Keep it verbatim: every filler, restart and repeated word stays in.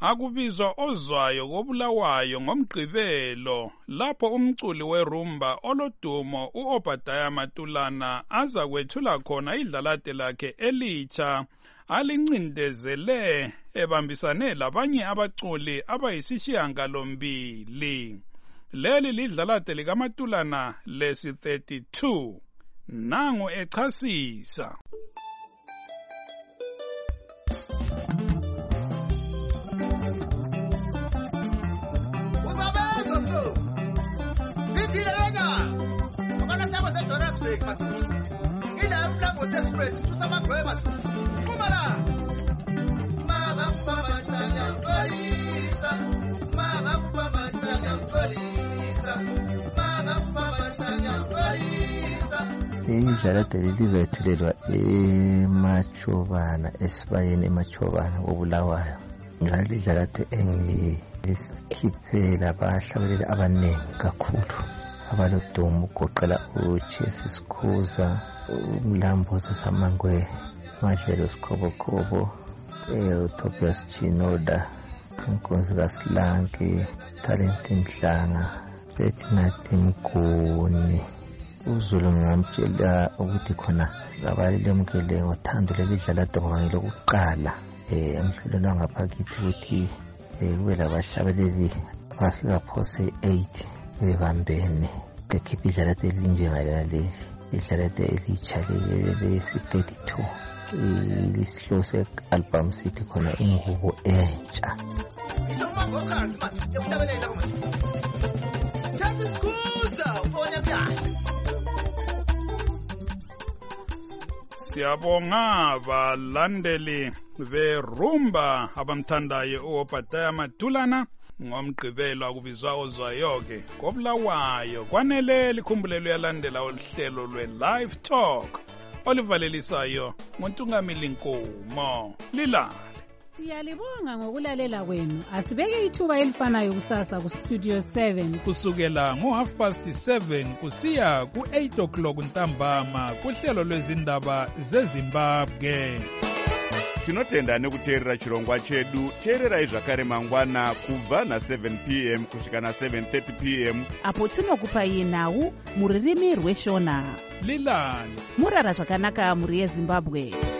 akubizwa ozwayo kobulawayo ngomgqibelo lapho umculi werumba olodumo uObadiah Matulana aza kwethula khona idlalade lakhe elitsha alincindezele ebambisane labanye abaculi abayisishiyangalombili. Leli lidlalade likaMatulana lesi thirty-two. Nangu echasisa. Idlalade lizoyethulelwa eMachobana esibayeni eMachobana kobulawayo. Ngale idlalade engikhiphela abahlabeleli abaningi kakhulu abalodumo ugoqela uChesi Sikhuza, uMlambozo Samangwe, Madlelo Sikhobokobo, uTobias Chinoda, Nkonzi kaSilanki, Talent Mhlanga, Betinathi Mguni. Uzulu ngamtshela ukuthi khona abalemukele ngothando lelidlalade ngoba ngelokuqala emhlolweni wangaphakathi ukuthi kube labahlabeleli abafika phose eight bebambene bekhipha idlalade elinjengalena leli idlalade elitsha lesi thirty-two lisihlose album sithi khona ingubo entsha. Siyabonga balandeli berumba abamthandayo uObadiah Matulana ngomgqibelo akubizwa ozwayo-ke kobulawayo. Kwanele likhumbulelo yalandela oluhlelo lwe-Live Talk olivalelisayo ngoNtungamili Nkomo. Lilale. Siyalibonga ngokulalela kwenu. Asibeke ithuba elifanayo kusasa ku Studio seven kusukela ngo half past seven kusiya ku eight o'clock ntambama kuhlelo lwezindaba zeZimbabwe. Tinotenda nekuteerera chirongwa chedu. Teererai zvakare mangwana kubva na seven p m kusvika na seven thirty p m apo tinokupai nhau muririmi rweshona. Lilani. Murara zvakanaka muri yeZimbabwe.